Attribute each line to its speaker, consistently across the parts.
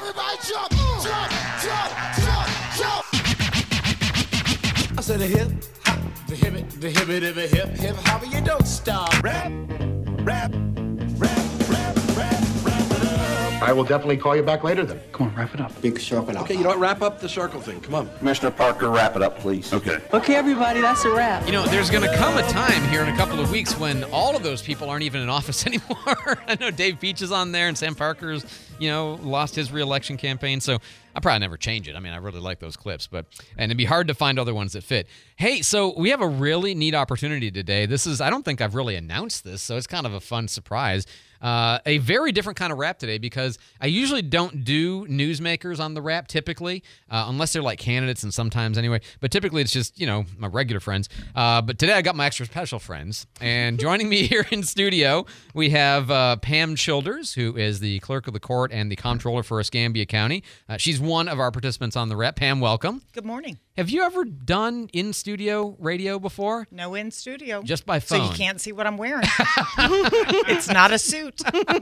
Speaker 1: Everybody jump, jump, jump, jump, jump. I said the hip, hop, the hip, the hip, the hip, hip, hop, you don't stop. Rap, rap, rap, rap, rap, rap it up.
Speaker 2: I will definitely call you back later then.
Speaker 3: Come on, wrap it up.
Speaker 1: Big circle out.
Speaker 4: Okay, you know what? Wrap up the circle thing. Come on.
Speaker 2: Commissioner Parker, wrap it up, please.
Speaker 4: Okay.
Speaker 5: Okay, everybody, that's a wrap.
Speaker 6: You know, there's going to come a time here in a couple of weeks when all of those people aren't even in office anymore. I know Dave Peach is on there and Sam Parker's, lost his re-election campaign. So I'll probably never change it. I mean, I really like those clips, and it'd be hard to find other ones that fit. Hey, so we have a really neat opportunity today. I don't think I've really announced this, so it's kind of a fun surprise. A very different kind of wrap today because I usually don't do newsmakers on the wrap typically, unless they're like candidates and sometimes anyway. But typically it's just, my regular friends. But today I got my extra special friends. And joining me here in studio, we have Pam Childers, who is the clerk of the court and the comptroller for Escambia County. She's one of our participants on the wrap. Pam, welcome.
Speaker 7: Good morning.
Speaker 6: Have you ever done in-studio radio before?
Speaker 7: No in studio.
Speaker 6: Just by phone.
Speaker 7: So you can't see what I'm wearing. It's not a suit.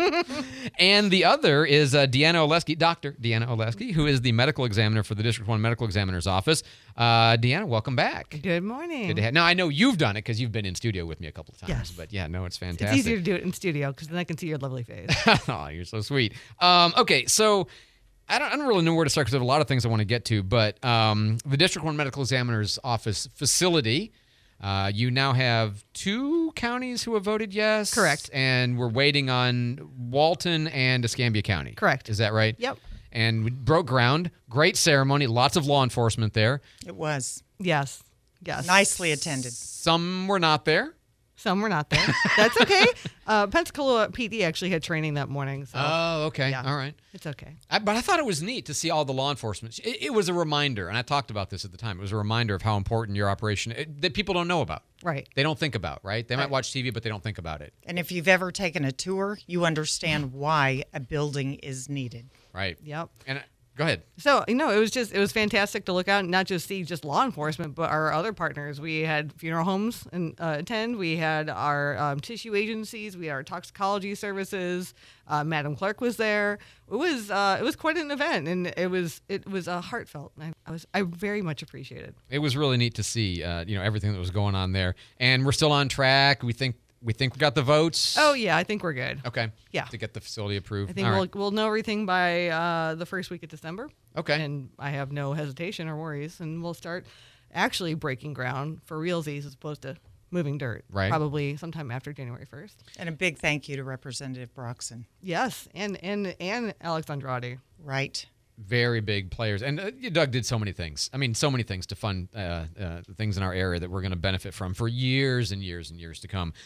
Speaker 6: And the other is Deanna Oleski, Dr. Deanna Oleski, who is the medical examiner for the District 1 Medical Examiner's Office. Deanna, welcome back.
Speaker 8: Good morning.
Speaker 6: Good to have. Now, I know you've done it because you've been in studio with me a couple of times.
Speaker 8: Yes.
Speaker 6: But yeah, no, it's fantastic.
Speaker 8: It's easier to do it in studio because then I can see your lovely face.
Speaker 6: Oh, you're so sweet. Okay, so I don't really know where to start because I have a lot of things I want to get to, but the District 1 Medical Examiner's Office facility, you now have 2 counties who have voted yes.
Speaker 8: Correct.
Speaker 6: And we're waiting on Walton and Escambia County.
Speaker 8: Correct.
Speaker 6: Is that right?
Speaker 8: Yep.
Speaker 6: And we broke ground. Great ceremony. Lots of law enforcement there.
Speaker 7: It was.
Speaker 8: Yes.
Speaker 7: Nicely attended.
Speaker 6: Some were not there.
Speaker 8: Some were not there. That's okay. Pensacola PD actually had training that morning. So
Speaker 6: Oh, okay.
Speaker 8: yeah.
Speaker 6: All right.
Speaker 8: It's okay.
Speaker 6: But I thought it was neat to see all the law enforcement. It was a reminder, and I talked about this at the time. It was a reminder of how important your operation that people don't know about.
Speaker 8: Right.
Speaker 6: They don't think about, right? They might watch TV, but they don't think about it.
Speaker 7: And if you've ever taken a tour, you understand why a building is needed.
Speaker 6: Right.
Speaker 8: Yep.
Speaker 6: And go ahead.
Speaker 8: So, it was fantastic to look out and not just see just law enforcement, but our other partners. We had funeral homes and attend. We had our tissue agencies. We had our toxicology services. Madam Clerk was there. It was quite an event, and it was heartfelt. I very much appreciated.
Speaker 6: It was really neat to see, everything that was going on there. And we're still on track. We think we got the votes.
Speaker 8: Oh yeah, I think we're good.
Speaker 6: Okay.
Speaker 8: Yeah.
Speaker 6: To get the facility approved.
Speaker 8: I think we'll know everything by the first week of December.
Speaker 6: Okay.
Speaker 8: And I have no hesitation or worries, and we'll start actually breaking ground for realsies as opposed to moving dirt.
Speaker 6: Right.
Speaker 8: Probably sometime after January 1st.
Speaker 7: And a big thank you to Representative Broxson.
Speaker 8: Yes, and Alex Andrade.
Speaker 7: Right.
Speaker 6: Very big players. And Doug did so many things. I mean, so many things to fund things in our area that we're going to benefit from for years and years and years to come.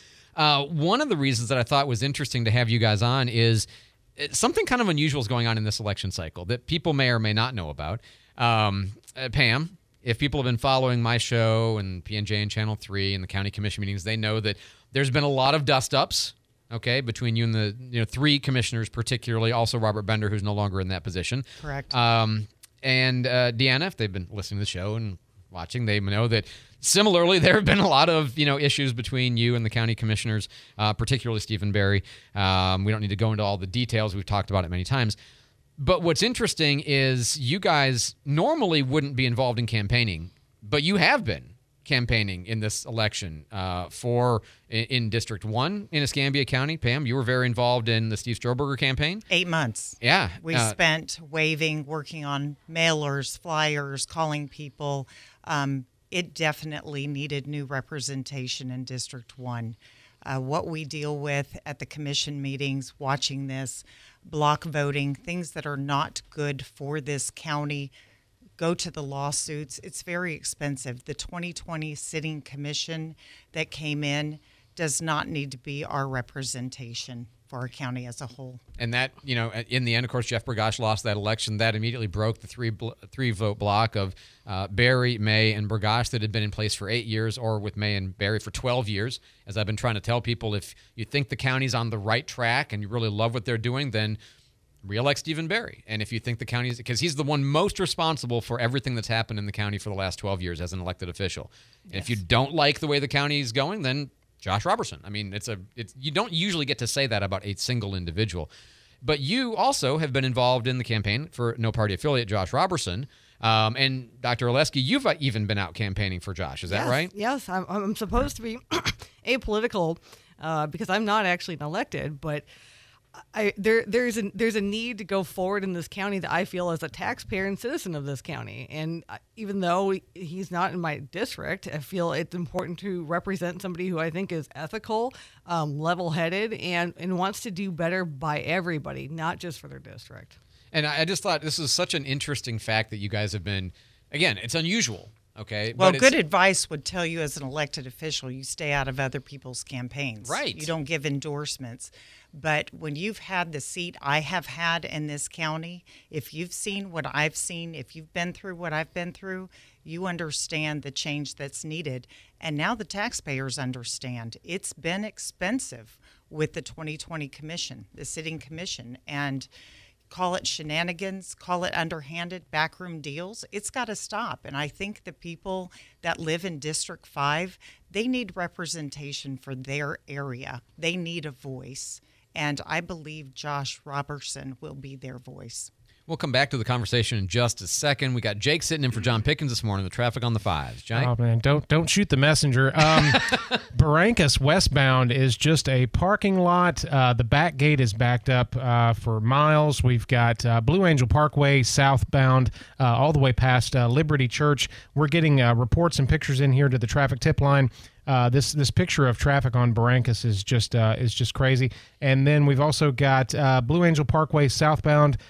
Speaker 6: One of the reasons that I thought was interesting to have you guys on is something kind of unusual is going on in this election cycle that people may or may not know about. Pam, if people have been following my show and PNJ and Channel 3 and the county commission meetings, they know that there's been a lot of dust-ups, okay, between you and the 3 commissioners particularly, also Robert Bender, who's no longer in that position.
Speaker 7: Correct.
Speaker 6: And Deanna, if they've been listening to the show and watching, they know that similarly there have been a lot of issues between you and the county commissioners, particularly Stephen Barry. We don't need to go into all the details. We've talked about it many times. But what's interesting is you guys normally wouldn't be involved in campaigning, but you have been campaigning in this election in District 1 in Escambia County. Pam, you were very involved in the Steve Stroberger campaign.
Speaker 7: 8 months.
Speaker 6: Yeah.
Speaker 7: We spent working on mailers, flyers, calling people. It definitely needed new representation in District 1. What we deal with at the commission meetings, watching this, block voting, things that are not good for this county, go to the lawsuits. It's very expensive. The 2020 sitting commission that came in does not need to be our representation for our county as a whole.
Speaker 6: And that, in the end, of course, Jeff Burgash lost that election. That immediately broke the three-vote block of Barry, May, and Burgash that had been in place for 8 years, or with May and Barry for 12 years. As I've been trying to tell people, if you think the county's on the right track and you really love what they're doing, then re-elect Stephen Barry. And if you think the county is, because he's the one most responsible for everything that's happened in the county for the last 12 years as an elected official. And if you don't like the way the county is going, then Josh Robertson. I mean, you don't usually get to say that about a single individual. But you also have been involved in the campaign for no party affiliate Josh Robertson. And Dr. Oleski, you've even been out campaigning for Josh. Is that right?
Speaker 8: Yes, I'm supposed to be apolitical because I'm not actually an elected, but there's a need to go forward in this county that I feel as a taxpayer and citizen of this county. And even though he's not in my district, I feel it's important to represent somebody who I think is ethical, level-headed, and wants to do better by everybody, not just for their district.
Speaker 6: And I just thought this is such an interesting fact that you guys have been, again, it's unusual. Okay.
Speaker 7: Well, good advice would tell you as an elected official, you stay out of other people's campaigns.
Speaker 6: Right.
Speaker 7: You don't give endorsements. But when you've had the seat I have had in this county, if you've seen what I've seen, if you've been through what I've been through, you understand the change that's needed. And now the taxpayers understand. It's been expensive with the 2020 commission, the sitting commission. And call it shenanigans, call it underhanded backroom deals. It's got to stop. And I think the people that live in District 5, they need representation for their area. They need a voice. And I believe Josh Robertson will be their voice.
Speaker 6: We'll come back to the conversation in just a second. We got Jake sitting in for John Pickens this morning, the traffic on the 5s. Jake?
Speaker 3: Oh, man, don't shoot the messenger. Barrancas westbound is just a parking lot. The back gate is backed up for miles. We've got Blue Angel Parkway southbound all the way past Liberty Church. We're getting reports and pictures in here to the traffic tip line. This picture of traffic on Barrancas is just crazy. And then we've also got Blue Angel Parkway southbound.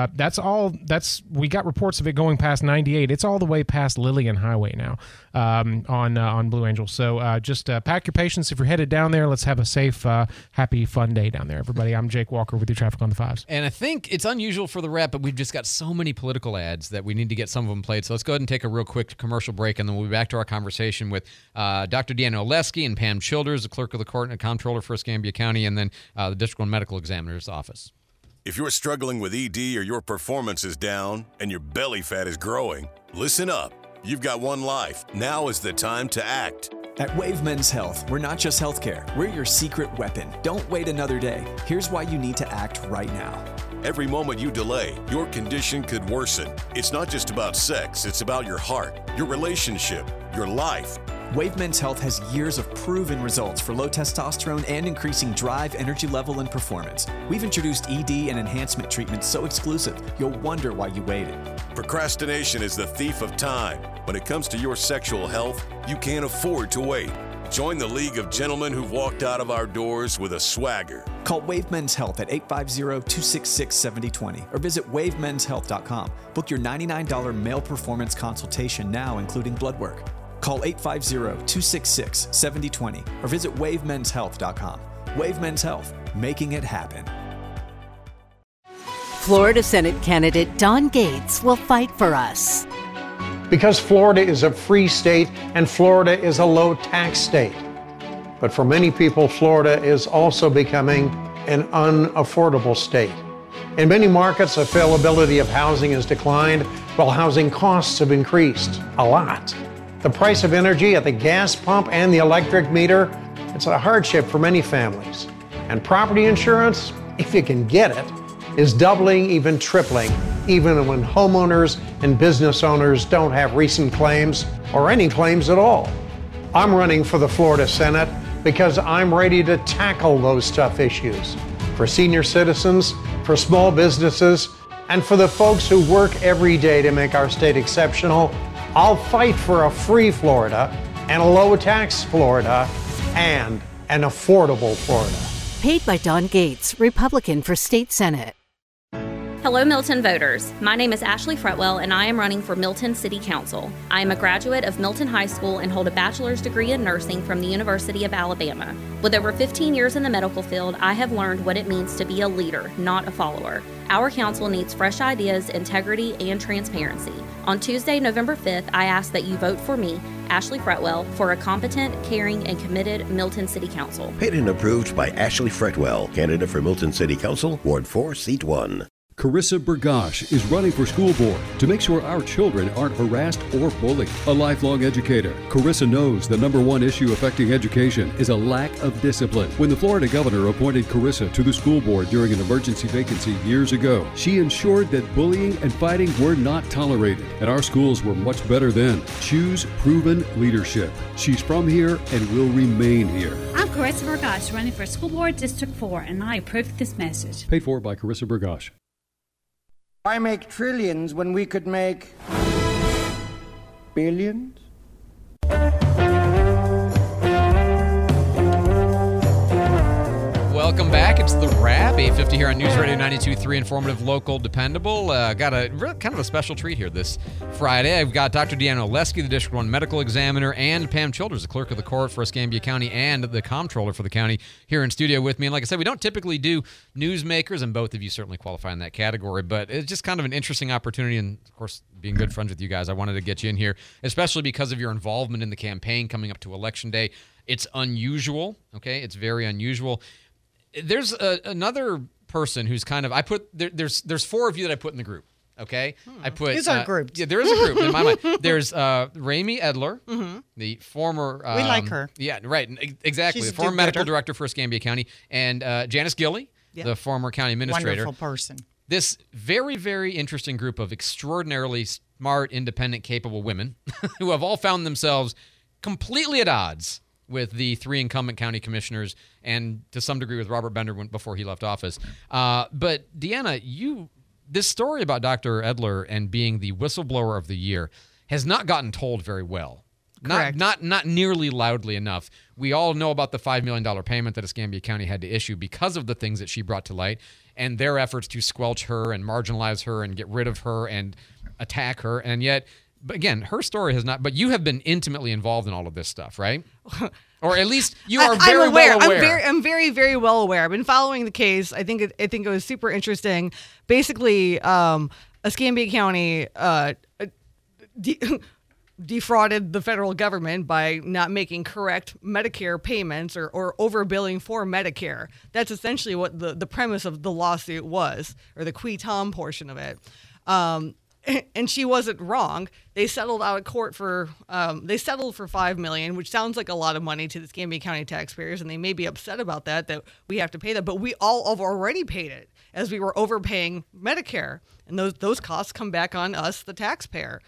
Speaker 3: We got reports of it going past 98. It's all the way past Lillian Highway now on Blue Angel. So just pack your patience if you're headed down there. Let's have a safe, happy, fun day down there, everybody. I'm Jake Walker with your Traffic on the 5s.
Speaker 6: And I think it's unusual for the rep, but we've just got so many political ads that we need to get some of them played. So let's go ahead and take a real quick commercial break, and then we'll be back to our conversation with Dr. Deanna Oleski and Pam Childers, the clerk of the court and a comptroller for Escambia County, and then the District 1 Medical Examiner's Office.
Speaker 5: If you're struggling with ED or your performance is down and your belly fat is growing, listen up. You've got one life. Now is the time to act.
Speaker 9: At Wave Men's Health, we're not just healthcare. We're your secret weapon. Don't wait another day. Here's why you need to act right now.
Speaker 5: Every moment you delay, your condition could worsen. It's not just about sex. It's about your heart, your relationship, your life.
Speaker 9: Wave Men's Health has years of proven results for low testosterone and increasing drive, energy level, and performance. We've introduced ED and enhancement treatments so exclusive, you'll wonder why you waited.
Speaker 5: Procrastination is the thief of time. When it comes to your sexual health, you can't afford to wait. Join the League of Gentlemen who've walked out of our doors with a swagger.
Speaker 9: Call Wave Men's Health at 850-266-7020 or visit wavemenshealth.com. Book your $99 male performance consultation now, including blood work. Call 850-266-7020 or visit wavemenshealth.com. Wave Men's Health, making it happen.
Speaker 10: Florida Senate candidate Don Gates will fight for us.
Speaker 11: Because Florida is a free state and Florida is a low-tax state. But for many people, Florida is also becoming an unaffordable state. In many markets, availability of housing has declined while housing costs have increased a lot. The price of energy at the gas pump and the electric meter, it's a hardship for many families. And property insurance, if you can get it, is doubling, even tripling, even when homeowners and business owners don't have recent claims or any claims at all. I'm running for the Florida Senate because I'm ready to tackle those tough issues for senior citizens, for small businesses, and for the folks who work every day to make our state exceptional. I'll fight for a free Florida and a low-tax Florida and an affordable Florida.
Speaker 10: Paid by Don Gates, Republican for State Senate.
Speaker 12: Hello, Milton voters. My name is Ashley Fretwell, and I am running for Milton City Council. I am a graduate of Milton High School and hold a bachelor's degree in nursing from the University of Alabama. With over 15 years in the medical field, I have learned what it means to be a leader, not a follower. Our council needs fresh ideas, integrity, and transparency. On Tuesday, November 5th, I ask that you vote for me, Ashley Fretwell, for a competent, caring, and committed Milton City Council.
Speaker 13: Paid and approved by Ashley Fretwell, candidate for Milton City Council, Ward 4, Seat 1. Carissa Burgash is running for school board to make sure our children aren't harassed or bullied. A lifelong educator, Carissa knows the number one issue affecting education is a lack of discipline. When the Florida governor appointed Carissa to the school board during an emergency vacancy years ago, she ensured that bullying and fighting were not tolerated, and our schools were much better then. Choose proven leadership. She's from here and will remain here.
Speaker 14: I'm Carissa Burgash, running for School Board District 4, and I approve this message.
Speaker 13: Paid for by Carissa Burgash.
Speaker 15: Why make trillions when we could make billions?
Speaker 6: Welcome back. It's The Wrap, 8:50 here on News Radio 92.3, informative, local, dependable. Got a kind of a special treat here this Friday. I've got Dr. Deanna Oleski, the District 1 medical examiner, and Pam Childers, the clerk of the court for Escambia County and the comptroller for the county, here in studio with me. And like I said, we don't typically do newsmakers, and both of you certainly qualify in that category, but it's just kind of an interesting opportunity. And of course, being good friends with you guys, I wanted to get you in here, especially because of your involvement in the campaign coming up to Election Day. It's unusual, okay? It's very unusual. There's another person who's kind of, there's four of you that I put in the group, okay? I put
Speaker 7: Who's our group?
Speaker 6: Yeah, there is a group in my mind. There's Ramey Edler, the former
Speaker 7: we like her.
Speaker 6: Yeah, right, exactly.
Speaker 7: She's
Speaker 6: the former
Speaker 7: a
Speaker 6: medical
Speaker 7: do-gooder.
Speaker 6: director for Escambia County, and Janice Gilley, the former county administrator.
Speaker 7: Wonderful person.
Speaker 6: This very, very interesting group of extraordinarily smart, independent, capable women who have all found themselves completely at odds with the three incumbent county commissioners and to some degree with Robert Bender before he left office. But Deanna, this story about Dr. Edler and being the whistleblower of the year has not gotten told very well.
Speaker 7: Correct.
Speaker 6: Not nearly loudly enough. We all know about the $5 million payment that Escambia County had to issue because of the things that she brought to light and their efforts to squelch her and marginalize her and get rid of her and attack her. And yet, but again, her story has not, but you have been intimately involved in all of this stuff, right? Or at least you are very
Speaker 8: I'm aware.
Speaker 6: well aware.
Speaker 8: I'm very, very well aware. I've been following the case. I think it was super interesting. Basically, Escambia County defrauded the federal government by not making correct Medicare payments or overbilling for Medicare. That's essentially what the premise of the lawsuit was, or the qui tam portion of it. And she wasn't wrong. They settled out of court for $5 million, which sounds like a lot of money to the Escambia County taxpayers, and they may be upset about that we have to pay that. But we all have already paid it, as we were overpaying Medicare, and those costs come back on us, the taxpayer.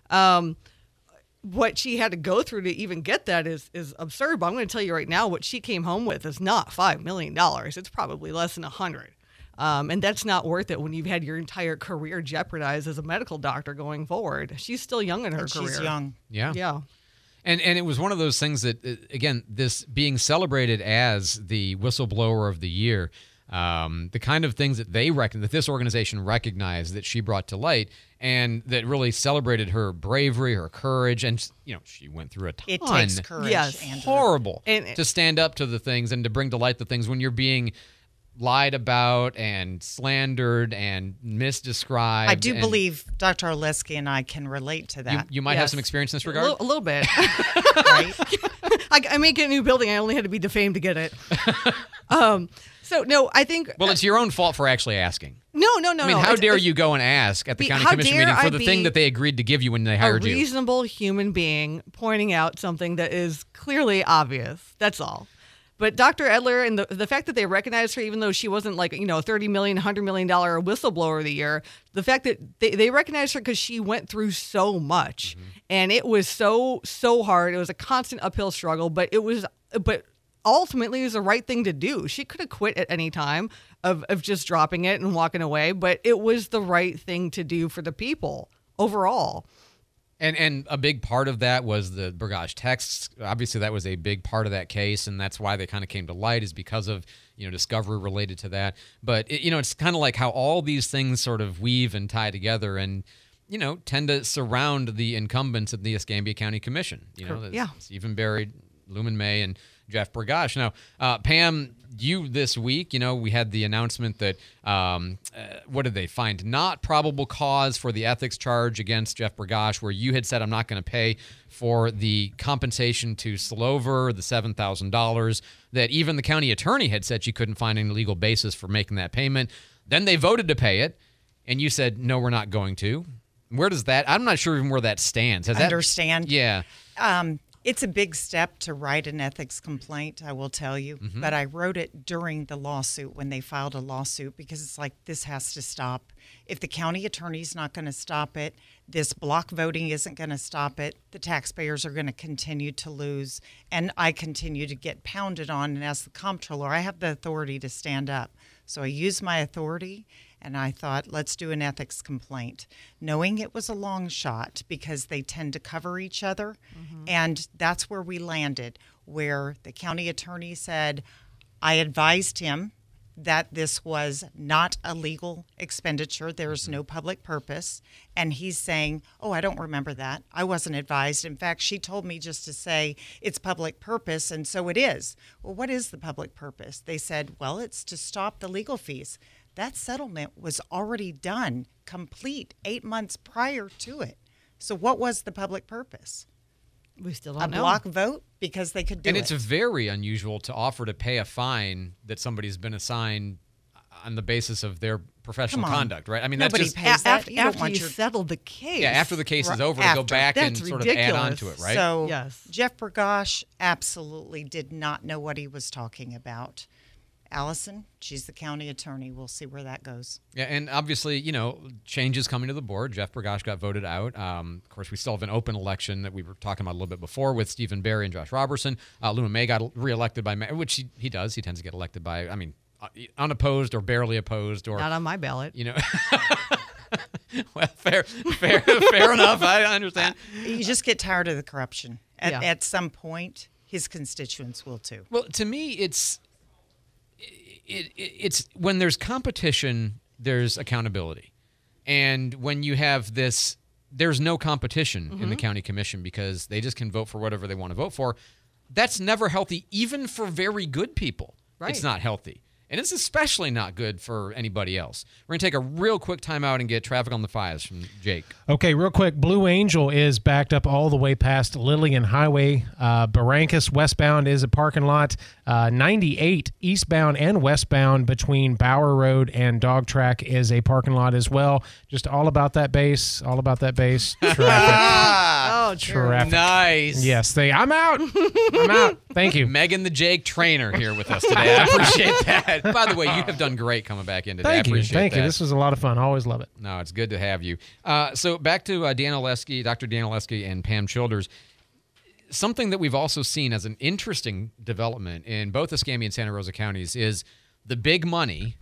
Speaker 8: What she had to go through to even get that is absurd. But I'm going to tell you right now, what she came home with is not $5 million. It's probably less than $100. And that's not worth it when you've had your entire career jeopardized as a medical doctor going forward. She's still young in her career.
Speaker 7: She's young.
Speaker 6: Yeah.
Speaker 8: Yeah.
Speaker 6: And it was one of those things that, again, this being celebrated as the whistleblower of the year, the kind of things that that this organization recognized that she brought to light and that really celebrated her bravery, her courage, and she went through a ton.
Speaker 7: It takes courage.
Speaker 8: Yes.
Speaker 7: Andrew.
Speaker 6: Horrible to stand up to the things and to bring to light the things when you're being lied about and slandered and misdescribed.
Speaker 7: I do believe Dr. Oleski and I can relate to that.
Speaker 6: You might have some experience in this regard?
Speaker 8: A little bit.
Speaker 7: Right?
Speaker 8: I may get a new building. I only had to be defamed to get it. So, no, I think...
Speaker 6: Well, it's your own fault for actually asking.
Speaker 8: No.
Speaker 6: I mean, how dare you go and ask at the county commission meeting for the thing that they agreed to give you when they hired you?
Speaker 8: A reasonable human being pointing out something that is clearly obvious. That's all. But Dr. Edler and the fact that they recognized her, even though she wasn't like, $30 million, $100 million whistleblower of the year, the fact that they recognized her because she went through so much. Mm-hmm. And it was so hard. It was a constant uphill struggle, but ultimately it was the right thing to do. She could have quit at any time of just dropping it and walking away, but it was the right thing to do for the people overall.
Speaker 6: And a big part of that was the Burgash texts. Obviously, that was a big part of that case, and that's why they kind of came to light, is because of discovery related to that. But it's kind of like how all these things sort of weave and tie together, and tend to surround the incumbents of the Escambia County Commission. Stephen Berry, Luman May, and Jeff Burgash. Now, Pam, you this week, we had the announcement that, what did they find? Not probable cause for the ethics charge against Jeff Burgash, where you had said, I'm not going to pay for the compensation to Slover, the $7,000, that even the county attorney had said she couldn't find any legal basis for making that payment. Then they voted to pay it. and you said, no, we're not going to. Where does that, I'm not sure even where that stands.
Speaker 7: Understand?
Speaker 6: Yeah.
Speaker 7: It's a big step to write an ethics complaint, I will tell you.
Speaker 6: Mm-hmm.
Speaker 7: But I wrote it during the lawsuit when they filed a lawsuit because it's like, this has to stop. If the county attorney's not going to stop it, this block voting isn't going to stop it, the taxpayers are going to continue to lose, and I continue to get pounded on. And as the comptroller, I have the authority to stand up. So I used my authority, and I thought, let's do an ethics complaint, knowing it was a long shot because they tend to cover each other. And that's where we landed, where the county attorney said, I advised him that this was not a legal expenditure. There's no public purpose. And he's saying, oh, I don't remember that. I wasn't advised. In fact, she told me just to say it's public purpose, and so it is. Well, what is the public purpose? They said, well, it's to stop the legal fees. That settlement was already done, complete, 8 months prior to it. So what was the public purpose?
Speaker 8: We still don't know.
Speaker 7: A block vote because they could do it.
Speaker 6: And it's very unusual to offer to pay a fine that somebody's been assigned on the basis of their professional conduct, right? I mean,
Speaker 7: nobody
Speaker 6: that's just
Speaker 7: pays that.
Speaker 8: After you settled the case.
Speaker 6: Yeah, after the case is over, to go back and sort of add on to it, right?
Speaker 7: So
Speaker 8: yes.
Speaker 7: Jeff Bergosh absolutely did not know what he was talking about. Allison, she's the county attorney. We'll see where that goes.
Speaker 6: Yeah, and obviously, changes coming to the board. Jeff Bergosh got voted out. Of course, we still have an open election that we were talking about a little bit before with Stephen Barry and Josh Robertson. Luma May got reelected by, which he does. He tends to get elected by, unopposed or barely opposed. Or
Speaker 8: not on my ballot.
Speaker 6: Well, fair enough. I understand.
Speaker 7: You just get tired of the corruption. At some point, his constituents will too.
Speaker 6: Well, to me, it's when there's competition, there's accountability. And when you have this, there's no competition in the county commission because they just can vote for whatever they want to vote for. That's never healthy, even for very good people.
Speaker 8: Right.
Speaker 6: It's not healthy. And it's especially not good for anybody else. We're going to take a real quick time out and get traffic on the 5s from Jake.
Speaker 3: Okay, real quick. Blue Angel is backed up all the way past Lillian Highway. Barrancas westbound is a parking lot. 98 eastbound and westbound between Bower Road and Dog Track is a parking lot as well. Just all about that base. Traffic. Traffic.
Speaker 6: Nice.
Speaker 3: Yes, I'm out. I'm out. Thank you.
Speaker 6: Megan the Jake trainer here with us today. I appreciate that. By the way, you have done great coming back in today.
Speaker 3: Thank
Speaker 6: I appreciate
Speaker 3: you. Thank
Speaker 6: that.
Speaker 3: you. This was a lot of fun. I always love it.
Speaker 6: No, it's good to have you. So back to Deanna Olesky, Dr. Deanna Olesky and Pam Childers. Something that we've also seen as an interesting development in both Escambia and Santa Rosa counties is the big money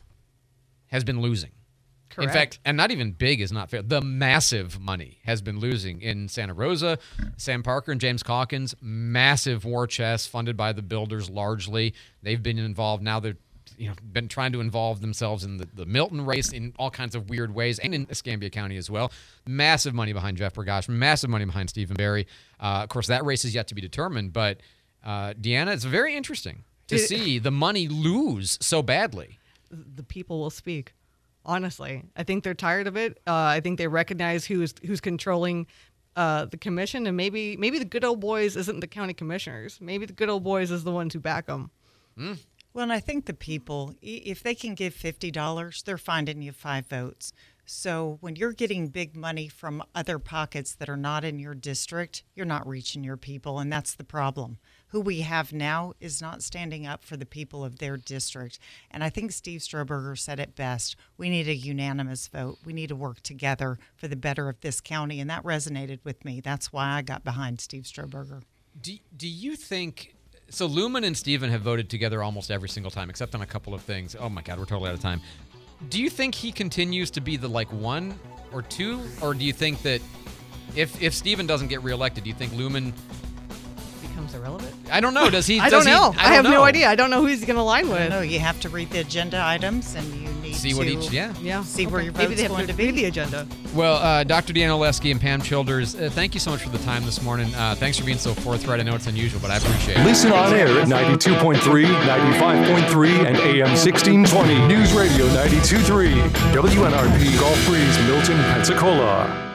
Speaker 6: has been losing.
Speaker 8: Correct.
Speaker 6: In fact, and not even big is not fair. The massive money has been losing in Santa Rosa. Sam Parker and James Calkins, massive war chest funded by the builders largely. They've been involved. Now they're been trying to involve themselves in the Milton race in all kinds of weird ways, and in Escambia County as well. Massive money behind Jeff Bergosh, massive money behind Stephen Barry. Of course, that race is yet to be determined, but Deanna, it's very interesting to see the money lose so badly.
Speaker 8: The people will speak. Honestly, I think they're tired of it. I think they recognize who's controlling the commission, and maybe the good old boys isn't the county commissioners. Maybe the good old boys is the ones who back them.
Speaker 7: Well, and I think the people, if they can give $50, they're finding you 5 votes. So when you're getting big money from other pockets that are not in your district, you're not reaching your people, and that's the problem. Who we have now is not standing up for the people of their district. And I think Steve Stroberger said it best. We need a unanimous vote. We need to work together for the better of this county, and that resonated with me. That's why I got behind Steve Stroberger.
Speaker 6: Do you think... So Lumen and Stephen have voted together almost every single time, except on a couple of things. Oh, my God, we're totally out of time. Do you think he continues to be the, 1 or 2? Or do you think that if Stephen doesn't get reelected, do you think Lumen...
Speaker 8: becomes irrelevant?
Speaker 6: I don't know. Does he?
Speaker 8: I don't know. I have no idea. I don't know who he's going to align with.
Speaker 7: No, you have to read the agenda items, and you need
Speaker 6: see
Speaker 7: to
Speaker 6: what each, yeah.
Speaker 7: see where your vote's going to be.
Speaker 8: The agenda.
Speaker 6: Well, Dr. Deanna Olesky and Pam Childers, thank you so much for the time this morning. Thanks for being so forthright. I know it's unusual, but I appreciate it.
Speaker 16: Listen on air at 92.3, 95.3, and AM 1620. News Radio 92.3. WNRP Gulf Breeze, Milton, Pensacola.